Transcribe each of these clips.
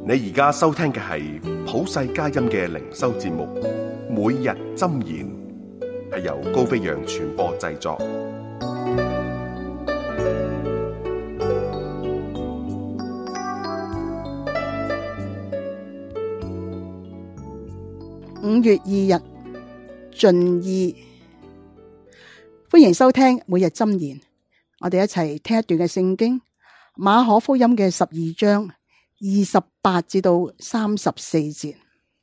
你而家收聽嘅係普世佳音嘅靈修節目，每日箴言，係由高飛揚傳播製作。 5月2日，盡意，歡迎收聽每日箴言。我哋一齊聽一段嘅聖經，馬可福音嘅12章28至到34節。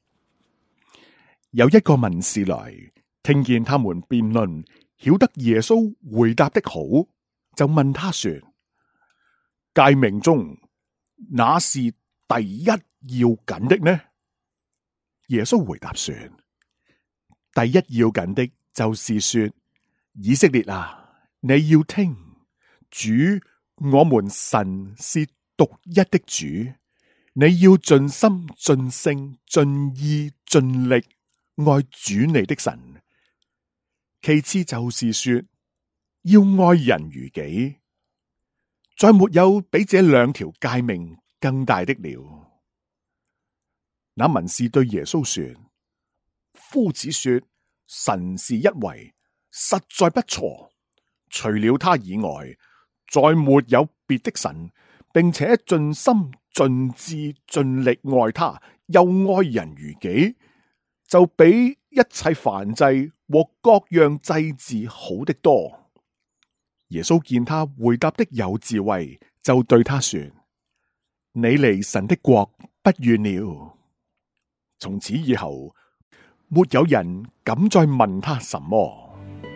有一個文士來，聽見他們辯論，曉得耶穌回答的好，就問他說：誡命中哪是第一要緊的呢？耶穌回答說：第一要緊的就是說，以色列啊，你要聽，主我們神是獨一的主，你要盡心盡性盡意盡力愛主你的神。其次就是說，要愛人如己，再沒有比這兩條誡命更大的了。那文士對耶穌說：夫子說神是一位，實在不錯，除了他以外，再沒有別的神，並且盡心盡智盡力愛他，又愛人如己，就比一切燔祭和各樣祭祀好的多。耶穌見他回答的有智慧，就對他說：你離神的國不遠了。從此以後，沒有人敢再問他什麼。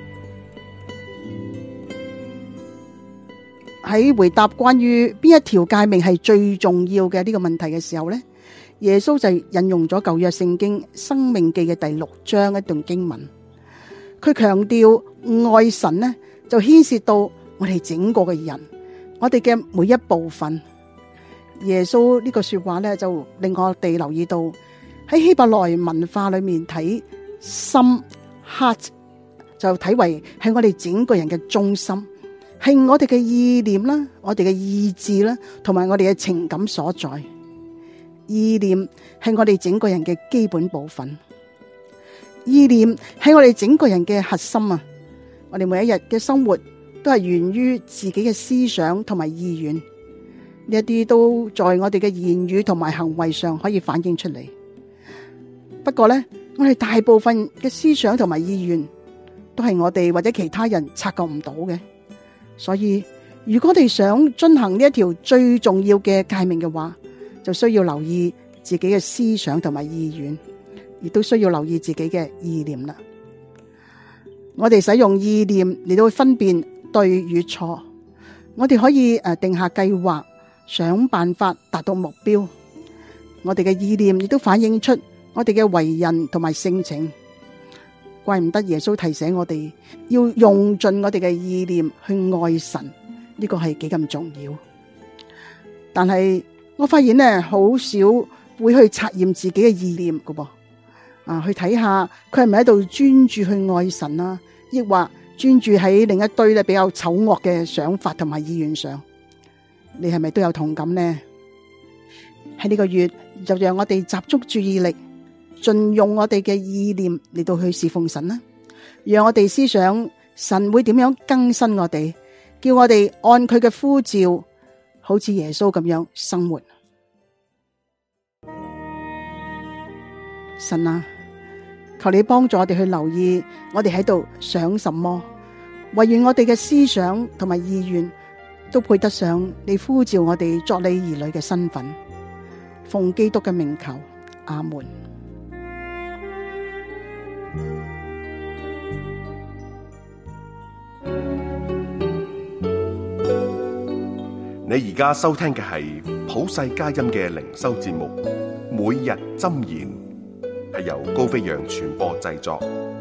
喺回答關於邊一條誡命係最重要嘅呢個問題嘅時候呢，耶穌就引用咗舊約聖經《申命記》嘅第6章一段經文。佢強調愛神呢，就牽涉到我哋整個嘅人，我哋嘅每一部分。耶穌呢個說話呢，就令我哋留意到喺希伯來文化裏面睇心 heart 就睇為係我哋整個人嘅中心，係我哋嘅意念啦，我哋嘅意志啦，同埋我哋嘅情感所在。意念係我哋整個人嘅基本部分，意念係我哋整個人嘅核心啊！我哋每一日嘅生活都係源於自己嘅思想同埋意願，呢一啲都在我哋嘅言語同埋行為上可以反映出嚟。不過呢，我哋大部分嘅思想同埋意願都係我哋或者其他人察覺唔到嘅，所以如果我哋想遵行呢一條最重要嘅誡命嘅話，就需要留意自己嘅思想同埋意願，亦都需要留意自己嘅意念啦。我哋使用意念嚟到分辨對與錯，我哋可以定下計劃，想辦法達到目標。我哋嘅意念亦都反映出我哋嘅為人同埋性情，怪唔得耶穌提醒我哋要用盡我哋嘅意念去愛神，呢個係幾咁重要。但係我發現呢，好少會去察驗自己嘅意念噶噃，去睇下佢係咪喺度專注去愛神啊，抑或專注喺另一堆咧比較醜惡嘅想法同埋意願上。你係咪都有同感呢？喺呢個月就讓我哋集中注意力，盡用我哋嘅意念嚟到去侍奉神啦，讓我哋思想神會點樣更新我哋，叫我哋按佢嘅呼召，好似耶穌咁樣生活。神啊，求你幫助我哋去留意我哋喺度想什麼，惟願我哋嘅思想同埋意願都配得上你呼召我哋作你兒女嘅身份。奉基督嘅名求，阿門。 你而家收聽嘅係普世佳音嘅靈修節目，每日箴言，係由高飛揚傳播製作。